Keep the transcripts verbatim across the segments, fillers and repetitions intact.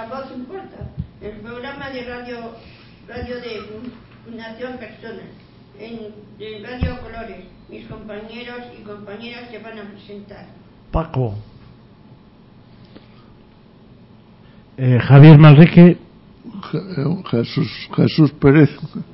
La voz importa. El programa de radio, radio de Fundación Personas, en, de Radio Colores. Mis compañeros y compañeras se van a presentar. Paco. Eh, Javier Manrique. Jesús, Jesús Pérez.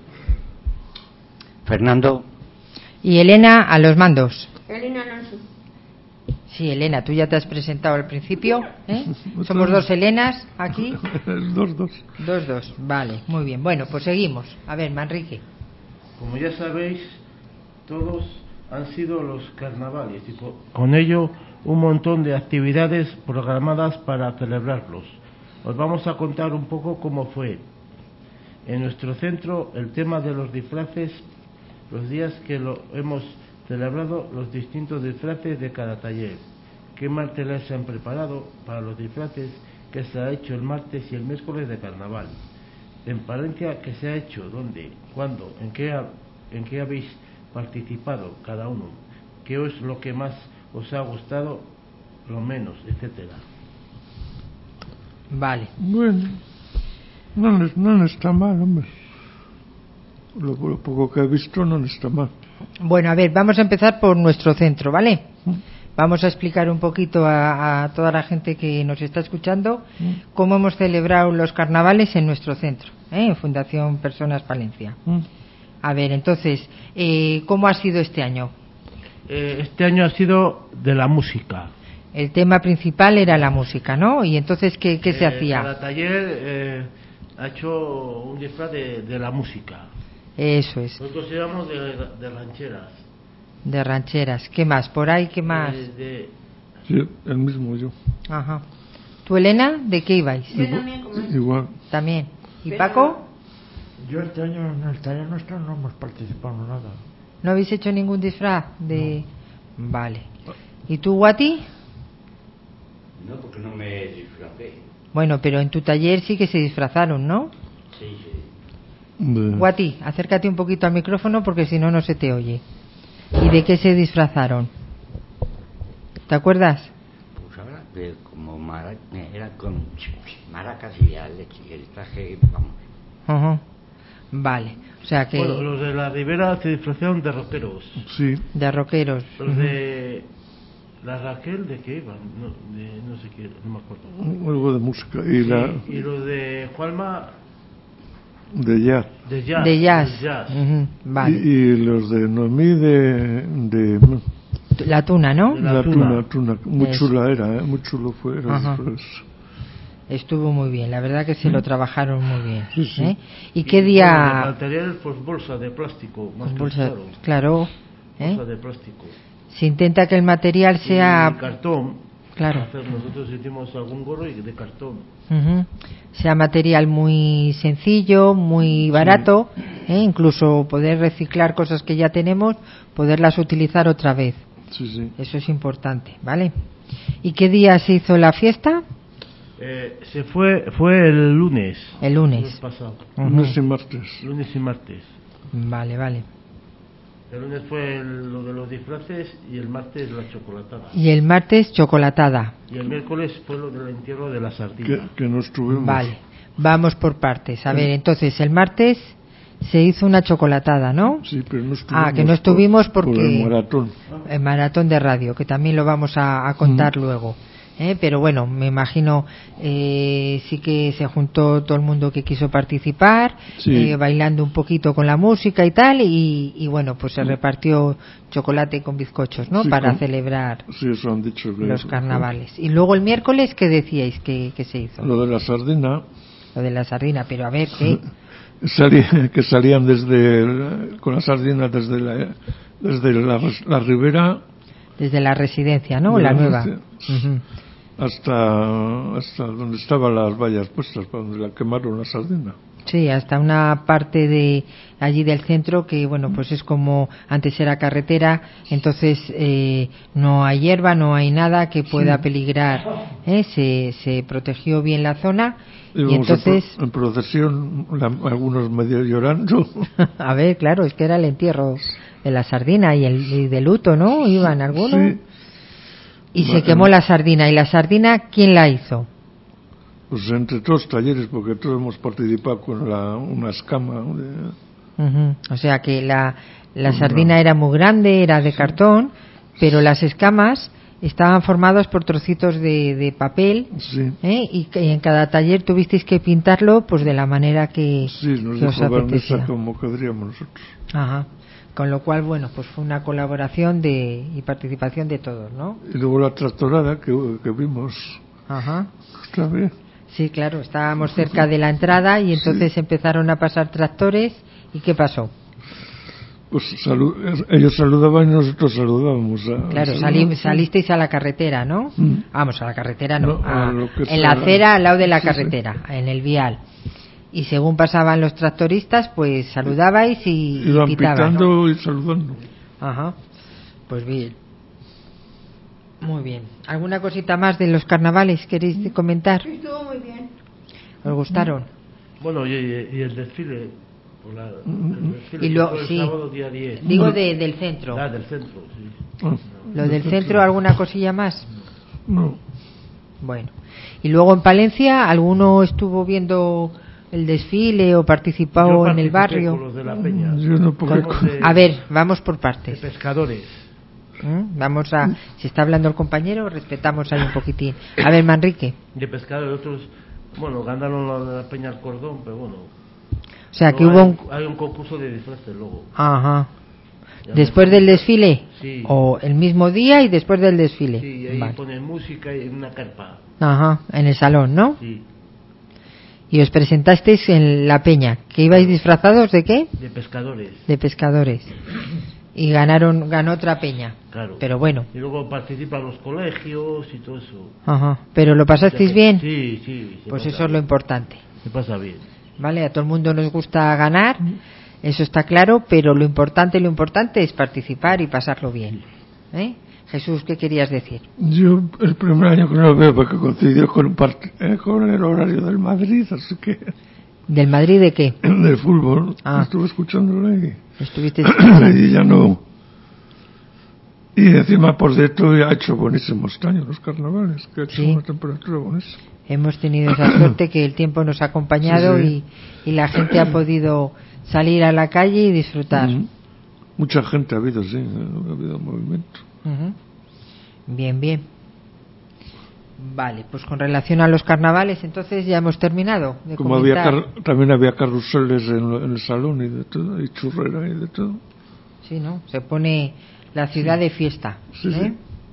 Fernando. Y Elena a los mandos. Elena Alonso. Sí, Elena, tú ya te has presentado al principio, ¿eh? Somos dos Elenas aquí. Dos, dos. Dos, dos, vale, muy bien. Bueno, pues seguimos. A ver, Manrique. Como ya sabéis, todos han sido los carnavales y con ello un montón de actividades programadas para celebrarlos. Os vamos a contar un poco cómo fue. En nuestro centro, el tema de los disfraces, los días que lo hemos celebrado, los distintos disfraces de cada taller. ¿Qué marteles se han preparado para los disfraces que se ha hecho el martes y el miércoles de carnaval? En Palencia, ¿qué se ha hecho? ¿Dónde? ¿Cuándo? ¿En qué, ha, en qué habéis participado cada uno? ¿Qué es lo que más os ha gustado? Lo menos, etcétera. Vale. Bueno, no, no está mal, hombre. Lo, lo poco que he visto no está mal. Bueno, a ver, vamos a empezar por nuestro centro, ¿vale? Vamos a explicar un poquito a, a toda la gente que nos está escuchando cómo hemos celebrado los carnavales en nuestro centro, ¿eh? En Fundación Personas Palencia. A ver, entonces, eh, ¿cómo ha sido este año? Eh, este año ha sido de la música. El tema principal era la música, ¿no? Y entonces, ¿qué, qué se eh, hacía? Cada taller eh, ha hecho un disfraz de, de la música. Eso es. Nosotros llevamos de, de rancheras. De rancheras. ¿Qué más? ¿Por ahí qué más? De, de... Sí, el mismo yo. Ajá. ¿Tú, Elena, de qué ibais? Yo también, como es. Igual. También. ¿Y Pero... Paco? Yo este año en el taller nuestro no hemos participado en nada. ¿No habéis hecho ningún disfraz de...? No. Vale. ¿Y tú, Guati? No, porque no me disfracé. Bueno, pero en tu taller sí que se disfrazaron, ¿no? Sí, sí. De... Guati, acércate un poquito al micrófono porque si no, no se te oye. ¿Y de qué se disfrazaron? ¿Te acuerdas? Pues ahora, de, como mara, era con maracas y el, el traje, vamos. Uh-huh. Vale, o sea que... Bueno, los de la Ribera se disfrazaron de rockeros. Sí. De rockeros. Los uh-huh. de... La Raquel, ¿de qué iban? No, de, no sé qué, no me acuerdo. Algo de música. Y, sí, la... y los de Juanma... De jazz. De jazz. De jazz. De jazz. Uh-huh. Vale. Y, y los de Noemí de... de... La tuna, ¿no? La, la tuna, tuna. Muy Eso. chula era, ¿eh? Muy chulo fue. Era pues... Estuvo muy bien, la verdad que se lo trabajaron muy bien. Sí, sí. ¿Eh? ¿Y qué día...? Bueno, de material, pues bolsa de plástico. Más Bolsa, claro. claro. ¿eh? Bolsa de plástico. Se intenta que el material sea... Y cartón. Claro. Nosotros hicimos algún gorro y de cartón. Uh-huh. Sea material muy sencillo, muy barato, sí. ¿eh? Incluso poder reciclar cosas que ya tenemos, poderlas utilizar otra vez. Sí, sí. Eso es importante, ¿vale? ¿Y qué día se hizo la fiesta? Eh, se fue fue el lunes. El lunes. El lunes pasado. Uh-huh. Lunes y martes. Lunes y martes. Vale, vale. El lunes fue el, lo de los disfraces y el martes la chocolatada. Y el martes chocolatada. Y el miércoles fue lo del entierro de la sardina. Que, que no estuvimos. Vale, vamos por partes. A ver, entonces el martes se hizo una chocolatada, ¿no? Sí, pero no estuvimos. Ah, que no estuvimos por, porque... Por el maratón. El maratón de radio, que también lo vamos a, a contar mm. luego. ¿eh? Pero bueno, me imagino eh, sí que se juntó todo el mundo que quiso participar, sí. eh, bailando un poquito con la música y tal, y, y bueno, pues se repartió chocolate con bizcochos, ¿no? Sí, para con... celebrar sí, eso han dicho que los carnavales. Y luego el miércoles, ¿qué decíais que, que se hizo? Lo de la sardina. Lo de la sardina, pero a ver, ¿qué? Salí, que salían desde el, con la sardina desde la desde la, la ribera, desde la residencia, ¿no? La, la nueva. Uh-huh. hasta hasta donde estaban las vallas puestas, para donde la quemaron la sardina. Sí, hasta una parte de allí del centro que, bueno, pues es como antes era carretera, entonces eh, no hay hierba, no hay nada que pueda sí. peligrar, ¿eh? se, se protegió bien la zona. Y, y entonces en, pro, en procesión la, algunos medio llorando. A ver, claro, es que era el entierro de la sardina y el y de luto, ¿no? Iban algunos. Sí. Y bueno, se quemó la sardina. ¿Y la sardina quién la hizo? Pues entre todos talleres, porque todos hemos participado con la, una escama de... Uh-huh. O sea que la, la sardina era muy grande, era de cartón, pero las escamas estaban formadas por trocitos de, de papel, sí. ¿eh? y, que, y en cada taller tuvisteis que pintarlo pues de la manera que, sí, nos que os dijo apetecía. Vanessa como queríamos nosotros. Ajá. Con lo cual, bueno, pues fue una colaboración de y participación de todos, ¿no? Y luego la tractorada que, que vimos. Ajá. Está bien. Sí, claro, estábamos cerca de la entrada y entonces sí. empezaron a pasar tractores. ¿Y qué pasó? Pues salu- ellos saludaban y nosotros saludábamos. A, claro, a salí, salisteis a la carretera, ¿no? Mm. Vamos, a la carretera no, no a, a lo que en la acera al lado de la sí, carretera, sí. en el vial. Y según pasaban los tractoristas, pues saludabais y, y iban pitaban, pitando, ¿no? y saludando. Ajá, pues bien. Muy bien. ¿Alguna cosita más de los carnavales queréis comentar? Estuvo muy bien. ¿Os gustaron? Bueno, y, y el desfile. Por la, el desfile Y lo, fue el sí. sábado día diez. Digo de, del centro. Ah, del centro, sí. Ah, ¿Lo del centro, alguna cosilla más? No. Bueno. Y luego en Palencia, ¿alguno estuvo viendo el desfile o participó en el barrio? Con los de la Peña. Yo no, porque... de, a ver, vamos por partes. De pescadores. ¿Mm? Vamos a, si está hablando el compañero, respetamos ahí un poquitín. A ver, Manrique. De pescadores, otros, bueno, ganaron la de la Peña al Cordón, pero bueno. O sea, no que hay, hubo un... hay un concurso de disfraces luego. Ajá. Ya ¿Después del desfile? Sí. ¿O el mismo día y después del desfile? Sí, y ahí vale. ponen música y en una carpa. Ajá, en el salón, ¿no? Sí. Y os presentasteis en la peña. ¿Que ibais disfrazados de qué? De pescadores. De pescadores. Y ganaron, ganó otra peña. Claro. Pero bueno. Y luego participan los colegios y todo eso. Ajá. ¿Pero lo pasasteis bien? Sí, sí. Pues eso bien. es lo importante. Se pasa bien. Vale, a todo el mundo nos gusta ganar, eso está claro, pero lo importante, lo importante es participar y pasarlo bien. ¿Eh? Jesús, ¿qué querías decir? Yo el primer año que no lo veo porque coincidió con, un part- eh, con el horario del Madrid, así que... ¿Del Madrid de qué? Del fútbol. Ah. Estuve escuchándolo y... Estuviste... y ya no... Y encima, por cierto, ha hecho buenísimos este año los carnavales, que ha hecho sí. una temperatura buenísima. Hemos tenido esa suerte que el tiempo nos ha acompañado sí, sí. Y, y la gente ha podido salir a la calle y disfrutar. Uh-huh. Mucha gente ha habido, sí, ha habido movimiento. Uh-huh. Bien, bien. Vale, pues con relación a los carnavales, entonces ya hemos terminado de Como había comentar. car- también había carruseles en, en el salón y de todo, y churrera y de todo. Sí, ¿no? Se pone la ciudad sí. de fiesta. Sí, ¿eh? sí.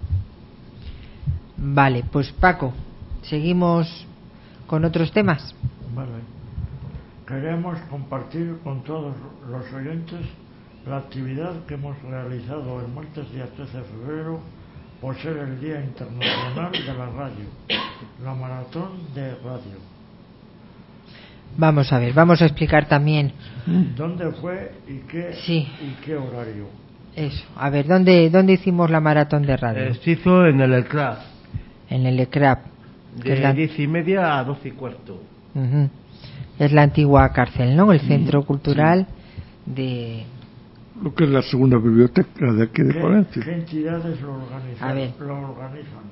Vale, pues Paco, seguimos con otros temas. Vale. Queremos compartir con todos los oyentes la actividad que hemos realizado el martes día trece de febrero por ser el Día Internacional de la Radio, la Maratón de Radio. Vamos a ver, vamos a explicar también. ¿Dónde fue y qué, sí. y qué horario? Eso, a ver, ¿dónde, dónde hicimos la maratón de radio? Eh, se hizo en el E C R A P. En el E C R A P. De la... diez y media a doce y cuarto. Uh-huh. Es la antigua cárcel, ¿no? El centro mm, cultural sí. de... Lo que es la segunda biblioteca de aquí de ¿Qué, Palencia. ¿Qué entidades lo organizan? A ver. Lo organizan?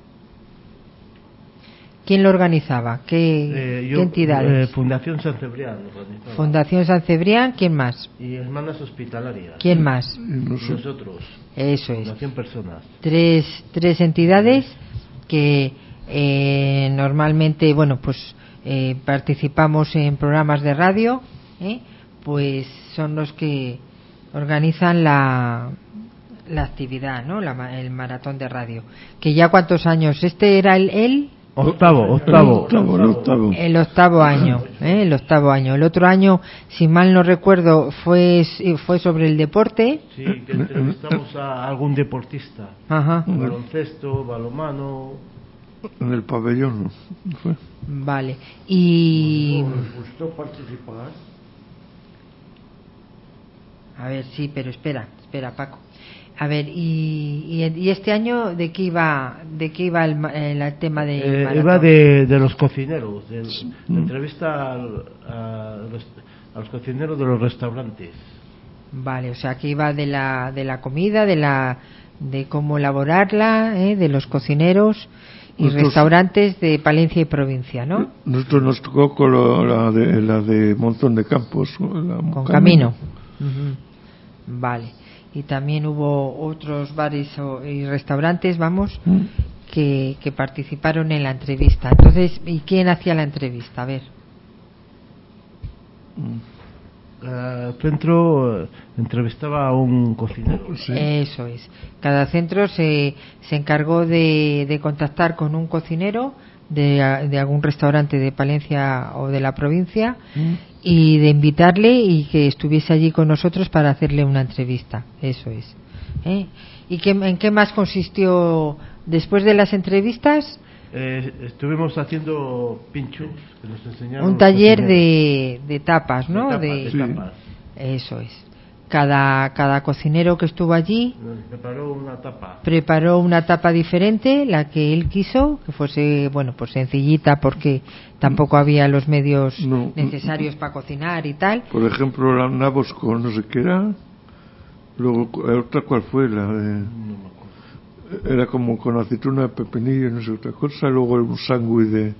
¿Quién lo organizaba? ¿Qué, eh, yo, ¿qué entidades? Eh, Fundación San Cebrián. Organizaba. Fundación San Cebrián, ¿quién más? Y Hermanas Hospitalarias. ¿Quién más? Y nosotros. Y nosotros. Eso es. Fundación Personas. Tres, tres entidades que eh, normalmente, bueno, pues eh, participamos en programas de radio, ¿eh? Pues son los que organizan la, la actividad, ¿no? La, el maratón de radio. Que ya cuántos años, este era el, el octavo, octavo, el octavo, el octavo, el octavo año, ¿eh? El octavo año. El otro año, si mal no recuerdo, fue fue sobre el deporte. Sí, que entrevistamos a algún deportista. Ajá. Baloncesto, balonmano. En el pabellón, ¿no? Fue. Vale. Y ¿Les gustó participar? A ver, sí, pero espera, espera, Paco. A ver, y, y, y este año de qué iba, de qué iba el, el, el tema de eh, iba de, de los cocineros, de, de entrevista al, a, los, a los cocineros de los restaurantes. Vale, o sea, que iba de la de la comida, de la de cómo elaborarla, ¿eh? De los cocineros y Nosotros, restaurantes de Palencia y provincia, ¿no? Nosotros nos tocó con lo, la, de, la de Monzón de Campos. La Con Camino. Uh-huh. Vale. Y también hubo otros bares o, y restaurantes, vamos, ¿Mm? que, que participaron en la entrevista. Entonces, ¿y quién hacía la entrevista? A ver. Cada centro entrevistaba a un cocinero. Sí. Eso es. Cada centro se, se encargó de, de contactar con un cocinero de, de algún restaurante de Palencia o de la provincia ¿Mm? y de invitarle y que estuviese allí con nosotros para hacerle una entrevista. Eso es. ¿Eh? ¿Y qué, en qué más consistió después de las entrevistas? Eh, estuvimos haciendo pinchos que nos enseñaron un taller de, de tapas, ¿no? De tapas, de, de sí. tapas. Eso es. Cada, cada cocinero que estuvo allí nos preparó una tapa. Preparó una tapa diferente, la que él quiso, que fuese, bueno, pues sencillita porque tampoco había los medios no, necesarios para cocinar y tal. Por ejemplo, la nabos con no sé qué era. Luego, ¿otra cuál fue? La de... No me acuerdo. Era como con aceituna, pepinillo, no sé otra cosa. Luego un sándwich de,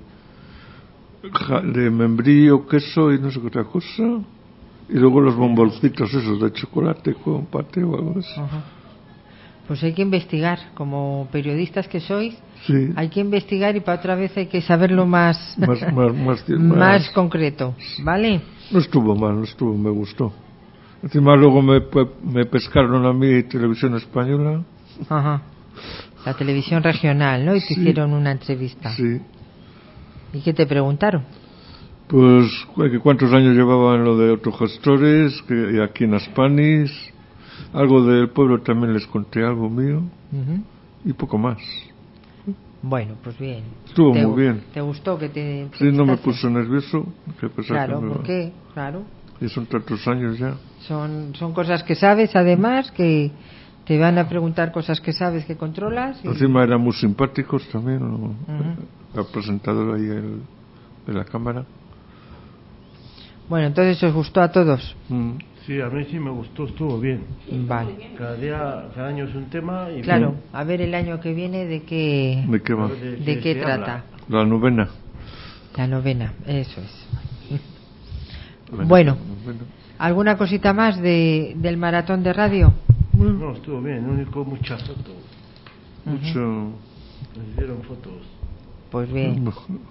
de membrillo, queso y no sé qué otra cosa. Y luego los bomboncitos esos de chocolate con paté o algo así. Ajá. Pues hay que investigar, como periodistas que sois, sí. hay que investigar y para otra vez hay que saberlo más más, más, más, más, más concreto, ¿vale? No estuvo mal, no estuvo, me gustó. Encima luego me, me pescaron a mí Televisión Española. Ajá. La televisión regional, ¿no? Y te sí. hicieron una entrevista. Sí. ¿Y qué te preguntaron? Pues que cuántos años llevaban lo de autogestores, que aquí en Aspanis, algo del pueblo también les conté, algo mío, uh-huh. y poco más. Bueno, pues bien. Estuvo te, muy bien. ¿Te gustó que te Sí, no me puso nervioso. Que claro, que me... ¿por qué? Claro. Y son tantos años ya. Son, son cosas que sabes, además, que te van a preguntar cosas que sabes, que controlas. Y... Encima eran muy simpáticos también, ¿no? Uh-huh. El presentador ahí el, de la cámara. Bueno, entonces os gustó a todos. Mm. Sí, a mí sí me gustó, estuvo bien. Vale. Cada día, cada año es un tema y claro. Bien. A ver el año que viene de qué. ¿De qué va? De, de qué trata. Habla. La novena. La novena, eso es. Bueno, bueno, ¿alguna cosita más de del maratón de radio? No, estuvo bien, único muchas fotos. Uh-huh. Mucho. Nos hicieron fotos. Pues bien.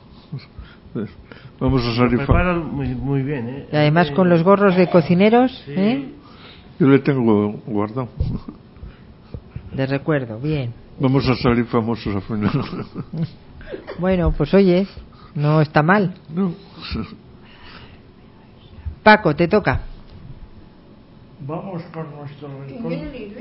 Vamos a salir. Lo preparan muy, muy bien, ¿eh? Y además eh, con los gorros de cocineros, sí. ¿eh? Yo le tengo guardado. De recuerdo, bien. Vamos a salir famosos al final. Bueno, pues oye, no está mal. No. Paco, te toca. Vamos con nuestro rincón.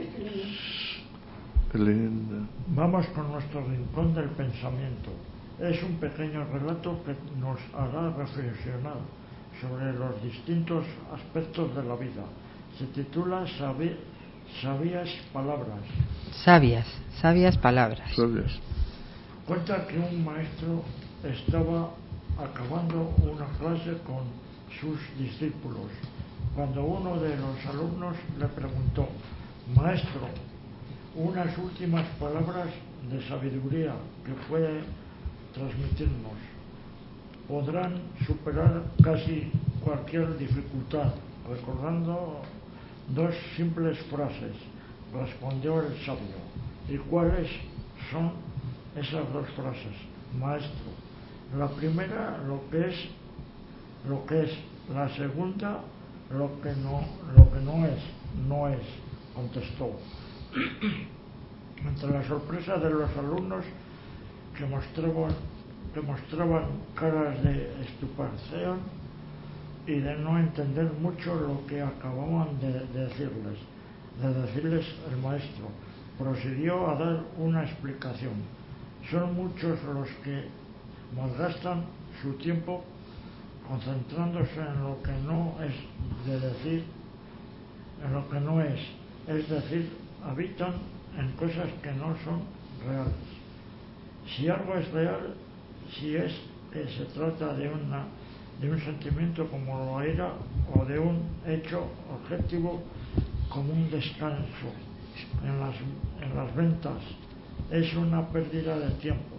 Vamos con nuestro rincón del pensamiento. Es un pequeño relato que nos hará reflexionar sobre los distintos aspectos de la vida. Se titula Sabi- Sabias Palabras. Sabias, sabias palabras. Sabias. Cuenta que un maestro estaba acabando una clase con sus discípulos cuando uno de los alumnos le preguntó: maestro, unas últimas palabras de sabiduría que puede transmitirnos podrán superar casi cualquier dificultad. Recordando dos simples frases, respondió el sabio. ¿Y cuáles son esas dos frases, maestro? La primera, lo que es, lo que es. La segunda, lo que no, lo que no es, no es, contestó. Entre la sorpresa de los alumnos que mostraban, que mostraban caras de estupefacción y de no entender mucho lo que acababan de, de decirles, de decirles el maestro, prosiguió a dar una explicación. Son muchos los que malgastan su tiempo concentrándose en lo que no es de decir, en lo que no es, es decir, habitan en cosas que no son reales. Si algo es real, si es que se trata de una de un sentimiento como lo era o de un hecho objetivo como un descanso en las, en las ventas, es una pérdida de tiempo.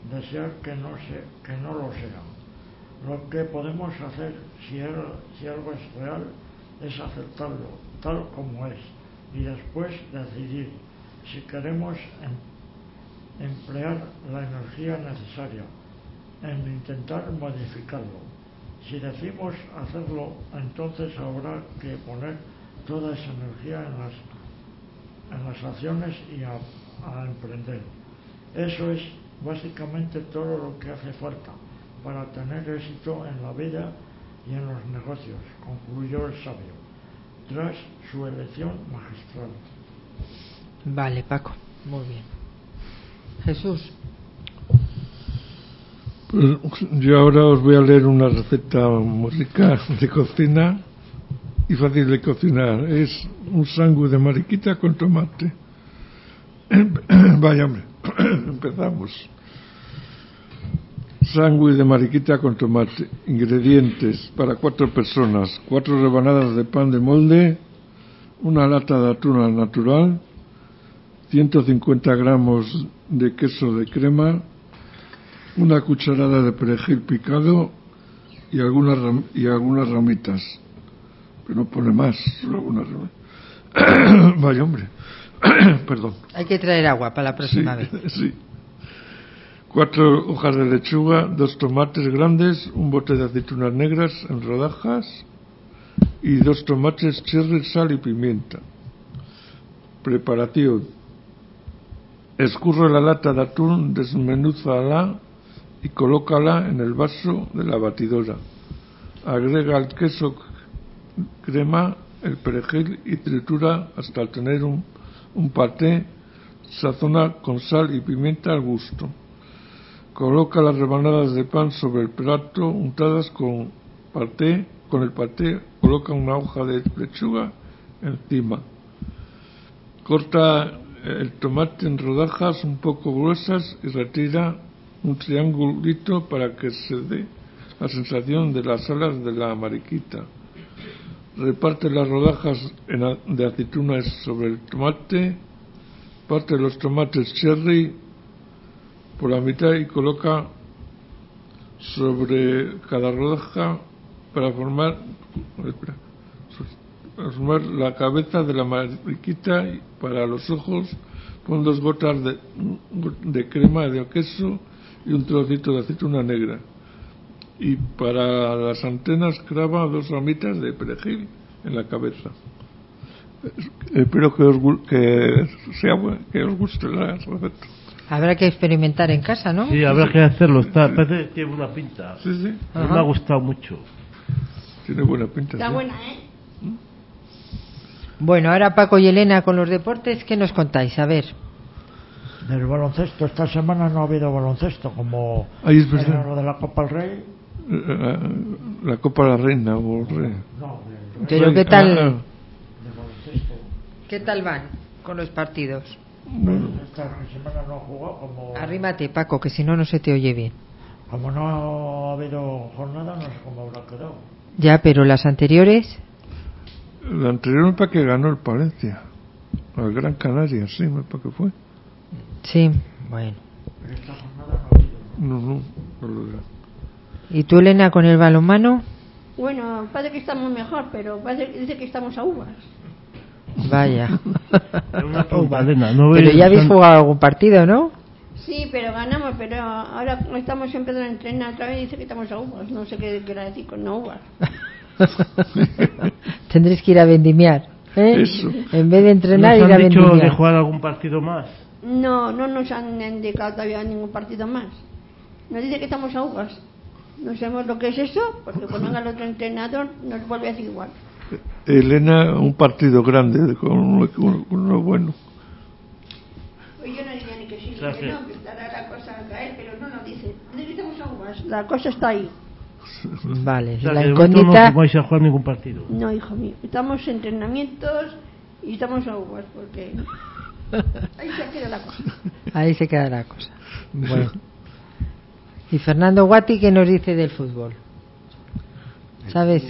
desear que no, se, que no lo sea. Lo que podemos hacer si, el, si algo es real es aceptarlo tal como es y después decidir si queremos em, emplear la energía necesaria en intentar modificarlo. Si decimos hacerlo, entonces habrá que poner toda esa energía en las, en las acciones y a, a emprender. Eso es básicamente todo lo que hace falta para tener éxito en la vida y en los negocios, concluyó el sabio, tras su elección magistral. Vale, Paco, muy bien. Jesús. Pues yo ahora os voy a leer una receta muy rica de cocina y fácil de cocinar. Es un sándwich de mariquita con tomate. Vaya hombre, empezamos. Sándwich de mariquita con tomate. Ingredientes para cuatro personas: cuatro rebanadas de pan de molde, una lata de atún natural, ciento cincuenta gramos de queso de crema, una cucharada de perejil picado y algunas ram- y algunas ramitas. Pero no pone más, solo algunas ramitas. Vaya hombre, perdón. Hay que traer agua para la próxima Sí, vez. sí. Cuatro hojas de lechuga, dos tomates grandes, un bote de aceitunas negras en rodajas y dos tomates cherry, sal y pimienta. Preparación: escurre la lata de atún, desmenúzala y colócala en el vaso de la batidora. Agrega el queso, crema, el perejil y tritura hasta tener un, un paté. Sazona con sal y pimienta al gusto. Coloca las rebanadas de pan sobre el plato untadas con paté. Con el paté coloca una hoja de lechuga encima. Corta el tomate en rodajas un poco gruesas y retira un triangulito para que se dé la sensación de las alas de la mariquita. Reparte las rodajas de aceitunas sobre el tomate. Parte los tomates cherry por la mitad y coloca sobre cada rodaja para formar, espera, para formar la cabeza de la mariquita. Y para los ojos pon dos gotas de, de crema de queso y un trocito de aceituna negra. Y para las antenas clava dos ramitas de perejil en la cabeza. Espero que os, que sea, que os guste la receta. Habrá que experimentar en casa, ¿no? Sí, habrá que hacerlo. Está, parece que tiene buena pinta. Sí, sí. Me ha gustado mucho. Tiene buena pinta. Está ¿sí? buena, ¿eh? Bueno, ahora Paco y Elena con los deportes, ¿qué nos contáis? A ver. Del baloncesto, esta semana no ha habido baloncesto, como Ahí es verdad. era lo de la Copa del Rey. La, la Copa de la Reina o Rey. No, del Rey. Pero ¿qué tal, Ah, De baloncesto. qué tal van con los partidos? bueno, Esta semana no ha jugado, como, Arrímate, Paco, que si no, no se te oye bien. como no ha habido jornada, no sé cómo habrá quedado. Ya, pero las anteriores, la anterior me parece que ganó el Palencia. Al Gran Canaria, sí, me parece que fue. sí, bueno. Pero esta jornada no ha habido. No, no, no lo era. ¿Y tú, Elena, con el balonmano? Bueno, parece que estamos mejor, pero parece, dice que estamos a uvas. Vaya. Una pregunta, Elena, ¿no Pero ves- ya habéis jugado algún partido, ¿no? Sí, pero ganamos, pero ahora como estamos empezando a entrenar otra vez, dice que estamos a uvas. No sé qué quiere decir con no uvas. Tendréis que ir a vendimiar, ¿eh? Eso. En vez de entrenar, ¿Nos ir a han dicho de vendimiar. jugar algún partido más? No, no nos han indicado todavía ningún partido más. Nos dice que estamos a uvas. No sabemos lo que es eso, porque cuando venga el otro entrenador nos vuelve a decir igual. Elena, un partido grande con uno, con uno bueno. Pues yo no diría ni que sí, ni O sea que que- no, que estará la cosa a caer, pero no nos dice. Dice que estamos a uvas. La cosa está ahí. Vale, O sea, la que de momento incógnita. no vais a jugar ningún partido. No, hijo mío. Estamos en entrenamientos y estamos a uvas, porque ahí se queda la cosa. Ahí se queda la cosa. Bueno. ¿Y Fernando Guati qué nos dice del fútbol? ¿Sabes?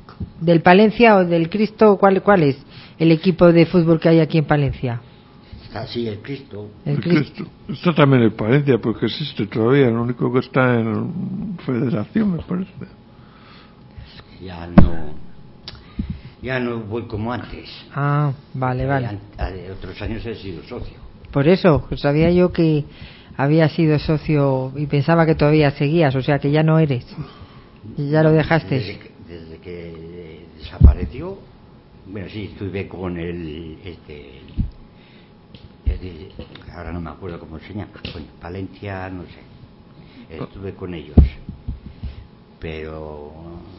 ¿Del Palencia o del Cristo? ¿Cuál, cuál es el equipo de fútbol que hay aquí en Palencia? Está así el Cristo. El El Cristo. Cristo. Está también el Palencia, porque existe todavía, lo único que está en Federación, me parece. Ya no, ya no voy como antes. Ah, vale, vale. An- a- Otros años he sido socio. Por eso, pues sabía yo que había sido socio y pensaba que todavía seguías, o sea que ya no eres. Ya lo dejaste. Desde que, desde que desapareció, bueno, sí, estuve con el, este, el- el- ahora no me acuerdo cómo se llama, con Palencia, no sé, estuve con ellos, pero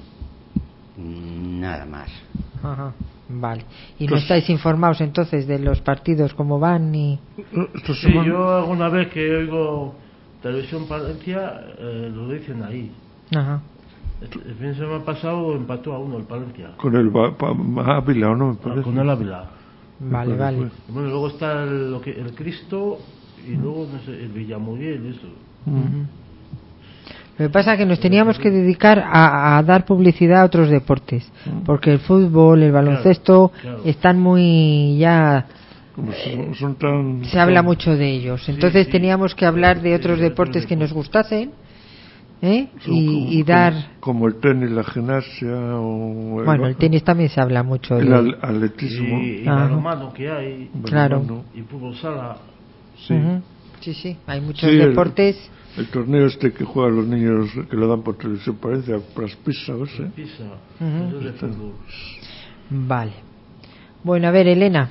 mm, nada más. Ajá, vale. ¿Y no Pues- estáis informados entonces de los partidos cómo van ni...? Esta Sí, semana- yo alguna vez que oigo Televisión Palencia, eh, lo dicen ahí. Ajá. El, el fin de semana pasado empató a uno el Palencia. Con el Ba- Pa- Ávila, ¿o no? Me Ah, parece. con el Ávila. Vale, Pues, vale. pues. Bueno, luego está el, lo que, el Cristo y luego, no sé, el Villamuriel, eso. Ujú. Lo que pasa es que nos teníamos que dedicar a, a dar publicidad a otros deportes, porque el fútbol, el baloncesto, claro. están muy ya... Como son, son tan... Se habla son- mucho de ellos. Entonces sí. teníamos que hablar de Sí, otros de otros deportes que nos deportes. gustasen, ¿eh? son Y, como- y dar... Como, como el tenis, la gimnasia o... Bueno, el tenis también se habla mucho El de... al- atletismo. Y, y Ajá. balonmano que hay, Claro. balonmano. y fútbol sala. Sí. Ujú. Sí, sí, hay muchos Sí, el- deportes. El torneo este que juegan los niños, que lo dan por televisión, parece, a Praspisa, o ese. Pisa, Ujú. eso es de fútbol. Vale. Bueno, a ver, Elena,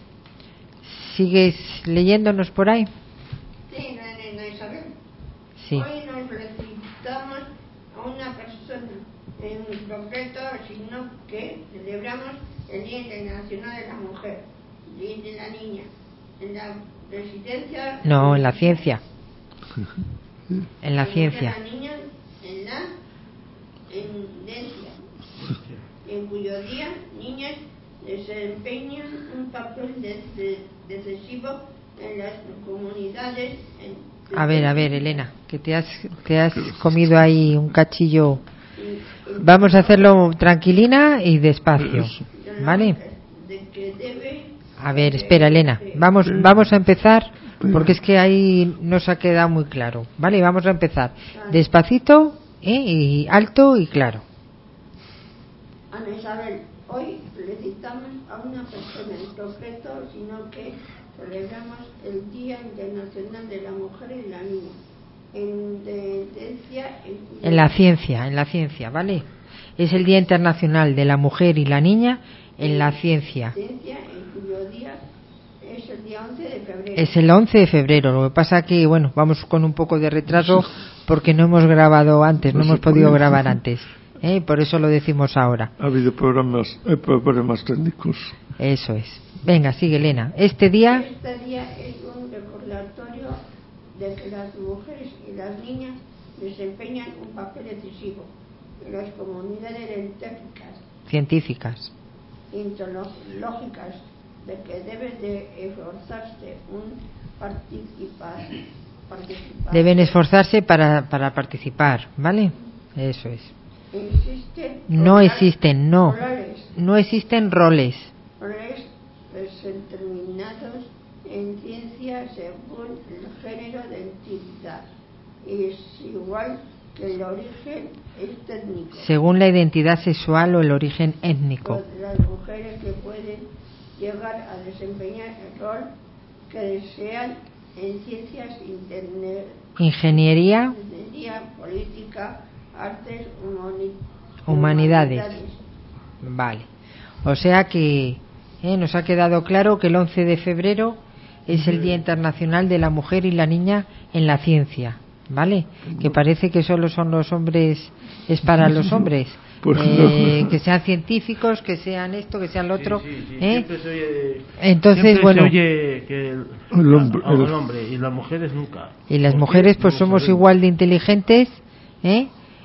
¿sigues leyéndonos por ahí? Sí, Elena Isabel. Sí. Hoy nos felicitamos a una persona en concreto, sino que celebramos el Día Internacional de la Mujer, el Día de la Niña, en la residencia... No, en la ciencia. En la de ciencia. La niña en la Indencia, en cuyo día niñas desempeñan un papel de- de- decisivo en las comunidades. en- A ver, a ver, Elena, que te has, te has comido ahí un cachillo. Vamos a hacerlo tranquilina y despacio, ¿vale? De que debe, A ver, espera, Elena. Vamos, vamos a empezar porque es que ahí no se ha quedado muy claro, ¿vale? Vamos a empezar despacito, ¿eh? Y alto y claro. Ana Isabel, hoy felicitamos a una persona en concreto, sino que celebramos el Día Internacional de la Mujer y la Niña. En tendencia, en, En la ciencia, en la ciencia, ¿vale? Es el Día Internacional de la Mujer y la Niña en la ciencia. ciencia, en cuyo día es el día once de febrero. Es el once de febrero. Lo que pasa que, bueno, vamos con un poco de retraso porque no hemos grabado antes, no No se hemos podido puede. grabar antes. ¿eh? Por eso lo decimos ahora. Ha habido programas, eh, problemas técnicos. Eso es. Venga, sigue, Elena. Este día, Este día es un recordatorio de que las mujeres y las niñas desempeñan un papel decisivo en las comunidades científicas, científicas. lógicas, de que deben de esforzarse un participar, participar. Deben esforzarse para, para participar, ¿vale? Eso es. Existen No roles- existen, no. roles, No existen roles. roles determinados en ciencia según el género de entidad. Es igual que el origen es técnico. Según la identidad sexual o el origen étnico. Pues las mujeres que pueden llegar a desempeñar el rol que desean en ciencias, internet, Ingeniería, ingeniería, política, artes, humani- humanidades. Vale. O sea que ¿eh? nos ha quedado claro que el once de febrero es el Día Internacional de la Mujer y la Niña en la ciencia, ¿vale? Que parece que solo son los hombres, es para los hombres. Pues Eh, no. que sean científicos, que sean esto, que sean lo otro. Sí, sí, sí. ¿eh? Siempre se oye, Entonces, siempre bueno. se oye que el, El hombre- a- a- el el- hombre y las mujeres nunca. Y las ¿Por qué? mujeres pues No somos sabemos. igual de inteligentes, ¿eh?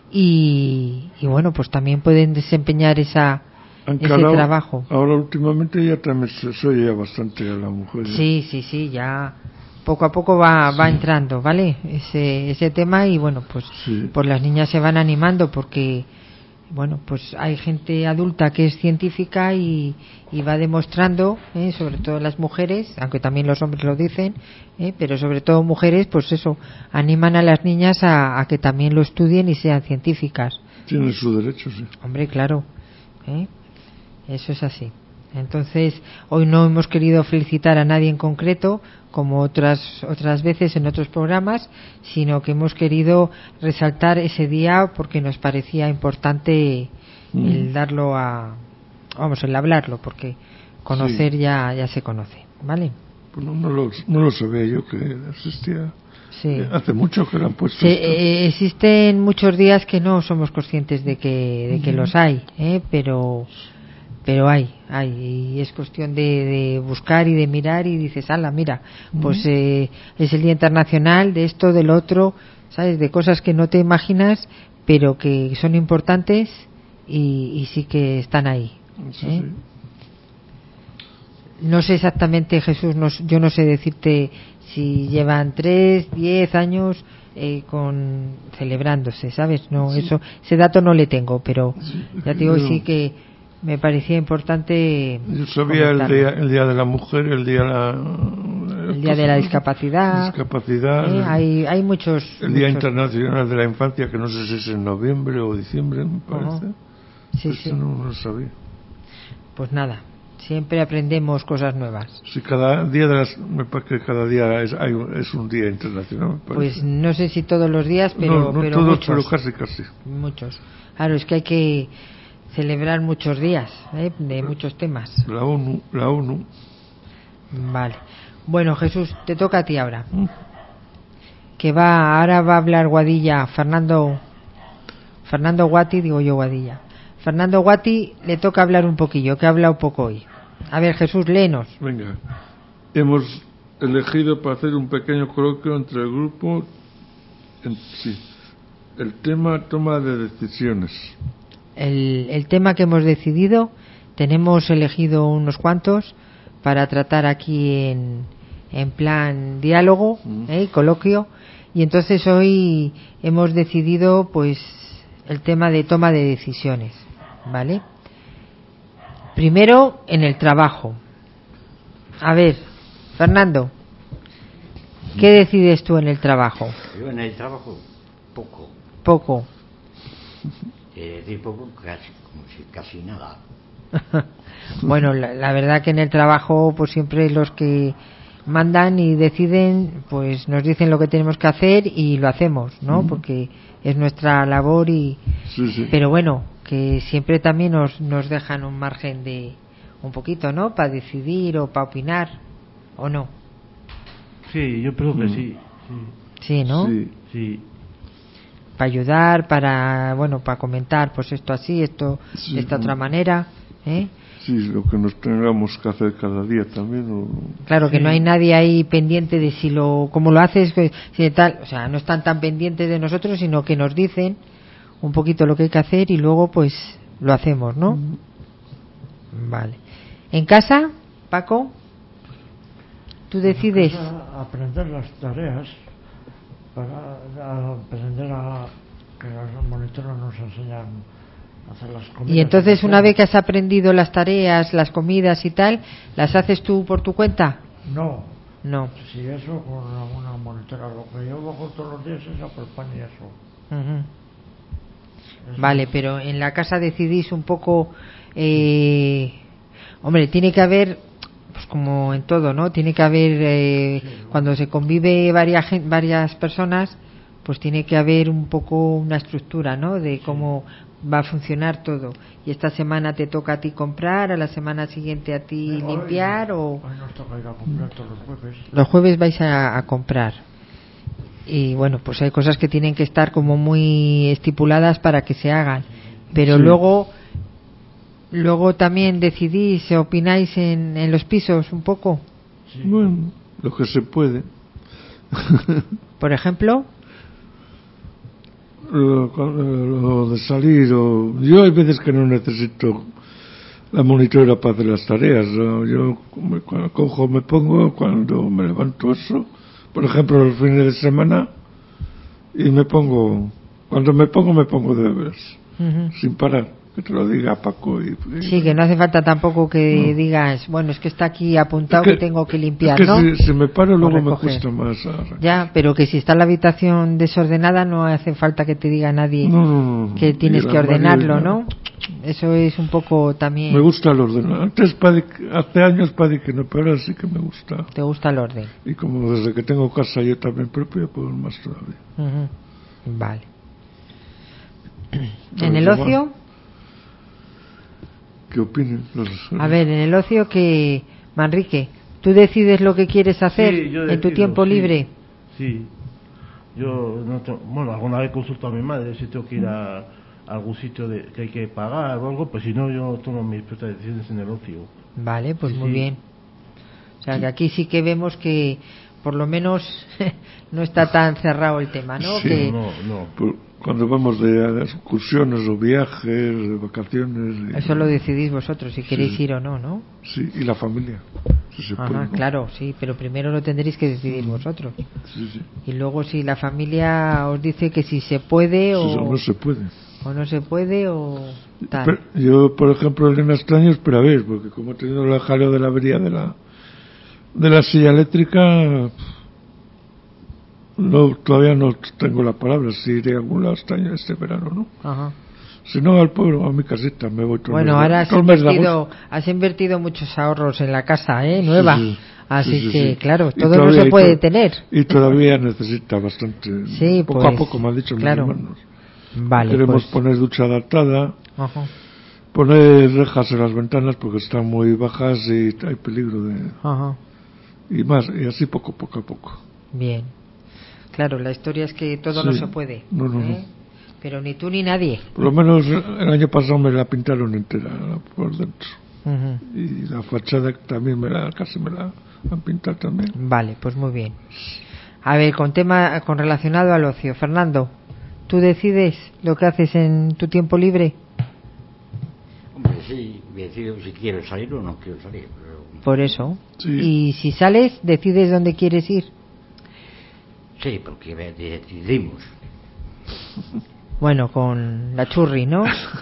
Y, y bueno, pues también pueden desempeñar esa Aunque ese ahora- trabajo. Ahora últimamente ya también se, se oye bastante a la mujer. ¿eh? Sí, sí, sí, ya poco a poco va, va entrando, ¿vale? Ese, ese tema y bueno, pues, Sí. pues las niñas se van animando porque bueno, pues hay gente adulta que es científica y, y va demostrando, ¿eh? Sobre todo las mujeres, aunque también los hombres lo dicen, ¿eh? Pero sobre todo mujeres, pues eso, animan a las niñas a, a que también lo estudien y sean científicas. Tienen su derecho, sí. Hombre, claro, ¿eh? Eso es así. Entonces, hoy no hemos querido felicitar a nadie en concreto, como otras otras veces en otros programas, sino que hemos querido resaltar ese día porque nos parecía importante mm. el darlo a, vamos, el hablarlo, porque conocer sí. ya ya se conoce, ¿vale? Pues no, no, lo, no lo sabía yo que existía. Sí. Hace mucho que lo han puesto. Sí, eh, existen muchos días que no somos conscientes de que de que uh-huh. los hay, ¿eh? pero pero hay, hay, y es cuestión de, de buscar y de mirar y dices, ala, mira, uh-huh. pues eh, es el Día Internacional de esto, del otro, ¿sabes? De cosas que no te imaginas, pero que son importantes y, y sí que están ahí. Sí, ¿eh? sí. No sé exactamente, Jesús, no, yo no sé decirte si llevan tres, diez años eh, con celebrándose, ¿sabes? No, sí. eso, ese dato no le tengo, pero sí, ya te digo, yo, sí que me parecía importante. Yo sabía el día, el día de la mujer, el día de la, el día de la discapacidad. discapacidad ¿eh? hay, hay muchos. El Día muchos... Internacional de la Infancia, que no sé si es en noviembre o diciembre, me parece. Uh-huh. Sí, pues sí. No, no lo sabía. Pues nada. Siempre aprendemos cosas nuevas. Sí, cada día de las, me parece que cada día es, hay, es un día internacional. Pues no sé si todos los días, pero, no, no pero todos, muchos. pero casi, casi. Muchos. Claro, es que hay que celebrar muchos días, ¿eh? De muchos temas. La ONU, la ONU. Vale. Bueno, Jesús, te toca a ti ahora. ¿Mm? Que va, ahora va a hablar Guadilla, Fernando, Fernando Guati, digo yo Guadilla. Fernando Guati le toca hablar un poquillo, que ha hablado poco hoy. A ver, Jesús, léenos. Venga, hemos elegido para hacer un pequeño coloquio entre el grupo, en, sí, el tema toma de decisiones. El, el tema que hemos decidido, tenemos elegido unos cuantos para tratar aquí en, en plan diálogo, mm. ¿eh? Coloquio, y entonces hoy hemos decidido pues el tema de toma de decisiones, ¿vale? Primero, en el trabajo. A ver, Fernando, ¿qué decides tú en el trabajo? Yo en el trabajo, poco. Poco. Eh, decir poco, casi, como si casi nada. Bueno, la, la verdad que en el trabajo, pues siempre los que mandan y deciden, pues nos dicen lo que tenemos que hacer y lo hacemos, ¿no? Mm. Porque es nuestra labor y... Sí, sí. Pero bueno, que siempre también nos, nos dejan un margen de un poquito, ¿no? Para decidir o para opinar, ¿o no? Sí, yo creo que mm. sí, sí. Sí, ¿no? Sí. Sí. Para ayudar, para, bueno, para comentar, pues esto así, esto sí, de esta otra manera, ¿eh? Sí, lo que nos tengamos que hacer cada día también. O... Claro, que sí. No hay nadie ahí pendiente de si lo, cómo lo haces, si tal, o sea, no están tan pendientes de nosotros, sino que nos dicen un poquito lo que hay que hacer y luego pues lo hacemos, ¿no? Mm. Vale. ¿En casa, Paco? ¿Tú decides? En casa, aprender las tareas para a aprender a que los monitores nos enseñan a hacer las comidas. Y entonces una vez que has aprendido las tareas, las comidas y tal, ¿las haces tú por tu cuenta? No. No. Si eso con una, una monitora, lo que yo hago todos los días es hacer pan y eso. Uh-huh. Vale, pero en la casa decidís un poco, eh, hombre, tiene que haber, pues como en todo, ¿no? Tiene que haber, eh, sí, ¿no? Cuando se convive varias varias personas, pues tiene que haber un poco una estructura, ¿no? De cómo sí. va a funcionar todo. Y esta semana te toca a ti comprar, a la semana siguiente a ti Pero limpiar, hoy, o hoy nos toca ir a comprar todos los jueves. Los jueves vais a, a comprar. Y bueno, pues hay cosas que tienen que estar como muy estipuladas para que se hagan, pero sí. luego luego también decidís, opináis en, en los pisos un poco. Sí. Bueno, lo que se puede. Por ejemplo, lo, lo de salir, o yo hay veces que no necesito la monitora para hacer las tareas. Yo me, cuando cojo, me pongo, cuando me levanto eso. Por ejemplo, los fines de semana, y me pongo, cuando me pongo, me pongo de deberes. uh-huh. sin parar. Que te lo diga Paco. Y, y, sí, que no hace falta tampoco que no. digas, bueno, es que está aquí apuntado es que, que tengo que limpiar, es que ¿no? Si, si me paro luego me cuesta más. A... Ya, pero que si está la habitación desordenada no hace falta que te diga nadie no, no, no. que tienes que ordenarlo, ¿no? Eso es un poco también... Me gusta el orden. Antes, padre, hace años, padre, que no, pero ahora sí que me gusta. ¿Te gusta el orden? Y como desde que tengo casa yo también propia, pues más todavía. Uh-huh. Vale. Pero ¿en el ocio? Más... ¿Qué opinen los... A ver, en el ocio que... Manrique, ¿tú decides lo que quieres hacer sí, yo en decido, tu tiempo sí, libre? Sí. Yo, no tengo, bueno, alguna vez consulto a mi madre si tengo que ir a, a algún sitio de, que hay que pagar o algo, pues si no, yo tomo mis propias decisiones en el ocio. Vale, pues sí, muy sí. bien. O sea, que aquí sí que vemos que por lo menos no está tan cerrado el tema, ¿no? Sí, que... no, no. Por... Cuando vamos de excursiones o viajes, de vacaciones... Y, eso lo decidís vosotros, si queréis sí, ir o no, ¿no? Sí, y la familia. Si se Ajá, puede, ¿no? claro, sí, pero primero lo tendréis que decidir vosotros. Sí, sí. Y luego si la familia os dice que si se puede o... Sí, o no se puede. O no se puede o tal. Pero yo, por ejemplo, en este año, pero a ver, porque como he tenido el jaleo de la avería de la, de la silla eléctrica... No, todavía no tengo la palabra si iré a algún lado este año, este verano, ¿no? Ajá. Si no, al pueblo, a mi casita, me voy todo bueno, el mes. Bueno, ahora has invertido, has invertido muchos ahorros en la casa, ¿eh? Nueva. Sí, sí. Así sí, sí, que, sí. claro, todo todavía, no se puede y to- tener. Y todavía necesita bastante. Sí, poco pues, a poco, me han dicho claro. mis hermanos. Vale, Queremos pues. poner ducha adaptada, Ajá. poner rejas en las ventanas porque están muy bajas y hay peligro de... Ajá. Y más, y así poco, poco a poco. Bien. Claro, la historia es que todo sí. no se puede. No, no, ¿eh? no. Pero ni tú ni nadie. Por lo menos el año pasado me la pintaron entera por dentro. Uh-huh. Y la fachada también me la, casi me la han pintado también. Vale, pues muy bien. A ver, con tema con relacionado al ocio, Fernando, ¿tú decides lo que haces en tu tiempo libre? Hombre, sí, decido si quiero salir o no quiero salir. Pero... Por eso. Sí. Y si sales, decides dónde quieres ir. Sí, porque decidimos. Bueno, con la churri, ¿no?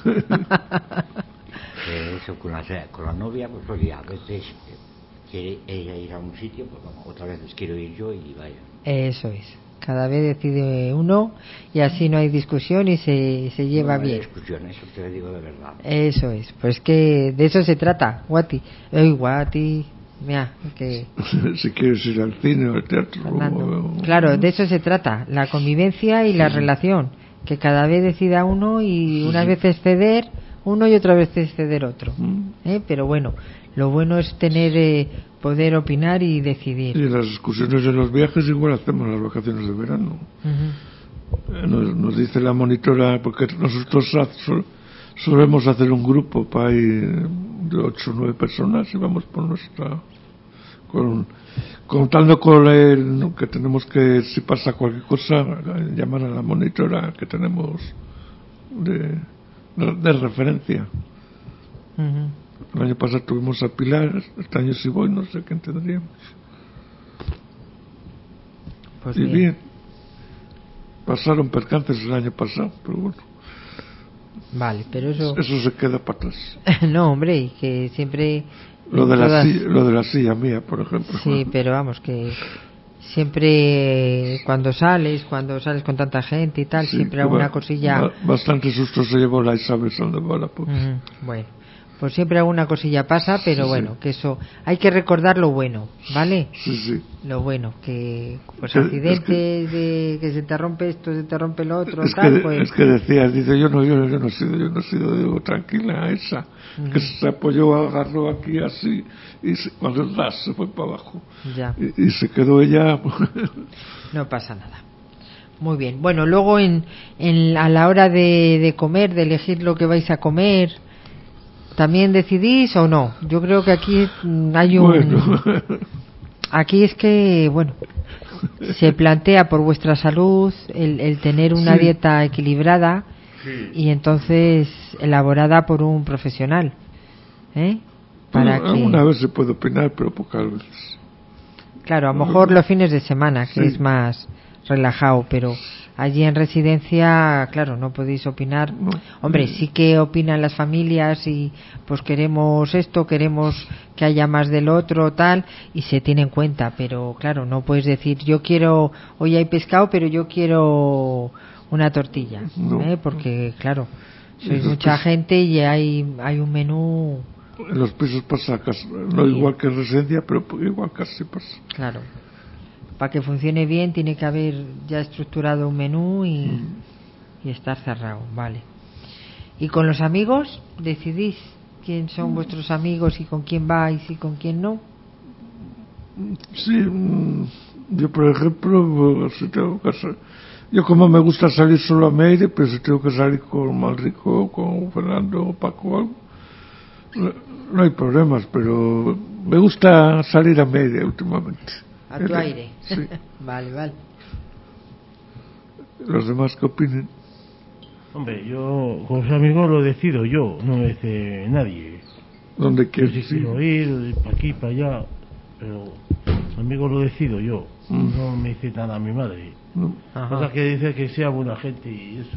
Eso, con la, con la novia, pues oye, a veces quiere ella ir a un sitio, pues vamos, otras veces quiero ir yo y vaya. Eso es. Cada vez decide uno y así no hay discusión y se, se lleva no, no hay bien. discusión, eso te lo digo de verdad. Eso es. Pues que de eso se trata, Guati. Ey, Guati. Mira, que... si quieres ir al cine o al teatro. O... Claro, de eso se trata, la convivencia y la sí. relación, que cada vez decida uno y sí, unas sí. veces ceder uno y otras veces ceder otro. Mm. ¿Eh? Pero bueno, lo bueno es tener eh, poder opinar y decidir. Y en las excursiones, en los viajes, igual hacemos las vacaciones de verano. Uh-huh. Nos, nos dice la monitora, porque nosotros sol, solemos hacer un grupo para ir de ocho o nueve personas y vamos por nuestra... Con, contando con el, que tenemos que, si pasa cualquier cosa, llamar a la monitora que tenemos de, de, de referencia. Uh-huh. El año pasado tuvimos a Pilar, este año si voy no sé quién tendríamos. Pues y bien. bien, pasaron percances el año pasado, pero bueno. Vale, pero eso... Eso se queda para atrás. No, hombre, y que siempre... Lo de, todas... la silla, lo de la silla mía, por ejemplo. Sí, pero vamos, que siempre cuando sales, cuando sales con tanta gente y tal, sí, siempre alguna ba- cosilla... Ba- bastante susto se llevó la Isabel Sandoval, pues. Uh-huh. Bueno, pues siempre alguna cosilla pasa, pero sí, bueno, sí. que eso... Hay que recordar lo bueno, ¿vale? Sí, sí. Lo bueno, que pues que, accidentes es que, de que se te rompe esto, se te rompe lo otro, es tal, que, pues... Es que decías, dice, yo no, yo, yo no he sido, yo no he sido, digo, tranquila, esa, uh-huh. que se apoyó, agarró aquí así, y se, cuando el ras se fue para abajo. Ya. Y, y se quedó ella... No pasa nada. Muy bien. Bueno, luego en, en a la hora de, de comer, de elegir lo que vais a comer, ¿también decidís o no? Yo creo que aquí hay un... Bueno. Aquí es que, bueno, se plantea por vuestra salud el, el tener una sí. dieta equilibrada sí. y entonces elaborada por un profesional. ¿Eh? Para bueno, que... Alguna vez se puede opinar, pero pocas veces. Claro, a lo mejor los fines de semana, que sí. es más relajado, pero allí en residencia, claro, no podéis opinar. No. Hombre, sí que opinan las familias y pues queremos esto, queremos que haya más del otro, tal, y se tiene en cuenta, pero claro, no puedes decir yo quiero, hoy hay pescado, pero yo quiero una tortilla, No. ¿eh? Porque claro, sois Esos mucha pis- gente y hay, hay un menú, En los pisos pasa casi, no igual que en residencia, pero igual casi pasa. claro. Para que funcione bien tiene que haber ya estructurado un menú y, y estar cerrado, vale. ¿Y con los amigos decidís quién son vuestros amigos y con quién vais y con quién no? Sí, mm, yo por ejemplo, si tengo que sa- yo como me gusta salir solo a Meire, pero si tengo que salir con Manrico, con Fernando o Paco o algo, no, no hay problemas, pero me gusta salir a Meire últimamente. A tu Eh, aire. Sí. Vale, vale. Los demás que opinen. Hombre, yo con los amigos lo decido yo, no me dice nadie. Donde Yo quieras. si Sí. quiero ir, para aquí, para allá, pero los amigos lo decido yo, Mm. no me dice nada mi madre. No. Ajá. Cosa que dice que sea buena gente y eso.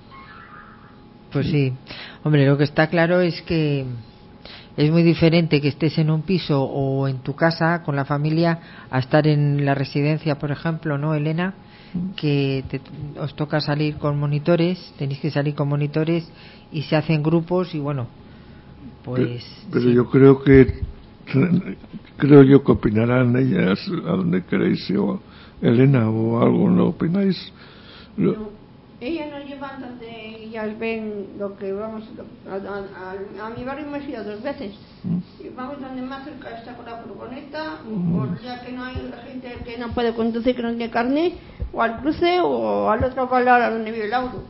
Pues sí. Hombre, lo que está claro es que es muy diferente que estés en un piso o en tu casa con la familia a estar en la residencia, por ejemplo, ¿no, Elena? Que te- os toca salir con monitores, tenéis que salir con monitores y se hacen grupos y bueno, pues... Pe- pero sí. yo creo que creo yo que opinarán ellas a donde queréis, o Elena o algo, ¿no opináis? Lo- No, ellas nos llevan donde ellas ven lo que vamos a, a, a, a mi barrio hemos ido dos veces y vamos donde más cerca está con la furgoneta, o ya que no hay gente que no puede conducir, que no tiene carne, o al cruce o al otro valor a donde vive Lauro.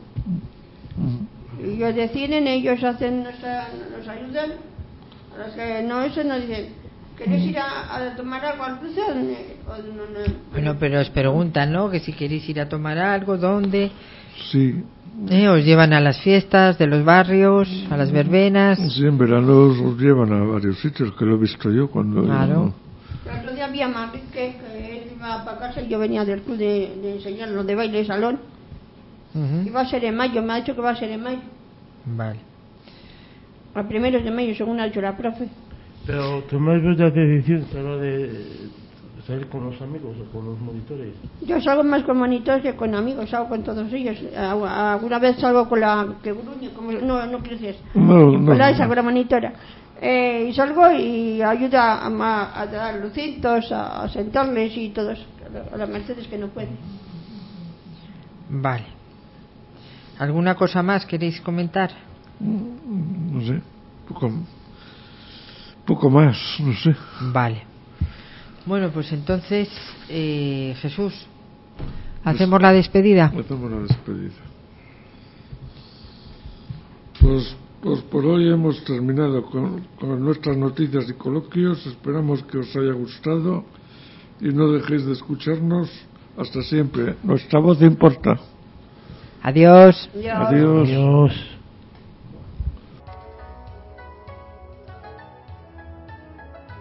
Y ellos deciden, ellos hacen, nos, nos ayudan. A los que no, eso nos dicen, ¿queréis ir a, a tomar algo al cruce? O no, no, no. Bueno, pero os preguntan, ¿no? Que si queréis ir a tomar algo, ¿dónde? Sí, ¿Eh? Os llevan a las fiestas de los barrios, a las verbenas. sí, en verano os llevan a varios sitios, que lo he visto yo cuando... Claro. El otro día había Manrique, que él iba para casa y yo venía del club de, de enseñarlo de baile de salón. Ujú. Y va a ser en mayo, me ha dicho que va a ser en mayo. Vale. A primeros de mayo, según ha dicho la profe. Pero tomáis vuestras decisiones a la hora de salir con los amigos o con los monitores. Yo salgo más con monitores que con amigos, salgo con todos ellos. A- Alguna vez salgo con la que gruñe, como, no, no quiero decir eso. No, no, Con la no. esa, con la monitora. Eh, y salgo y ayuda a, a, a dar los cintos, a, a sentarles y todos, a las Mercedes que no pueden. Vale. ¿Alguna cosa más queréis comentar? No sé, poco, poco más, no sé. Vale. Bueno, pues entonces, eh, Jesús, ¿hacemos la despedida? Hacemos la despedida. Pues, pues por hoy hemos terminado con, con nuestras noticias y coloquios. Esperamos que os haya gustado y no dejéis de escucharnos. Hasta siempre. Nuestra voz importa. Adiós. Ya. Adiós. Adiós.